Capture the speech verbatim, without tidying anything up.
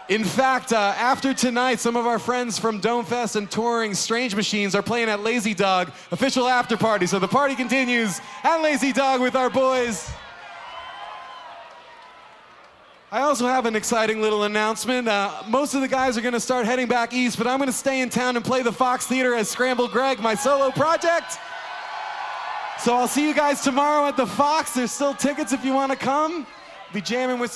In fact, uh, after tonight, some of our friends from Domefest and touring Strange Machines are playing at Lazy Dog, official after party. So the party continues at Lazy Dog with our boys. I also have an exciting little announcement. Uh, most of the guys are going to start heading back east, but I'm going to stay in town and play the Fox Theater as Scramble Greg, my solo project. So I'll see you guys tomorrow at the Fox. There's still tickets if you want to come. Be jamming with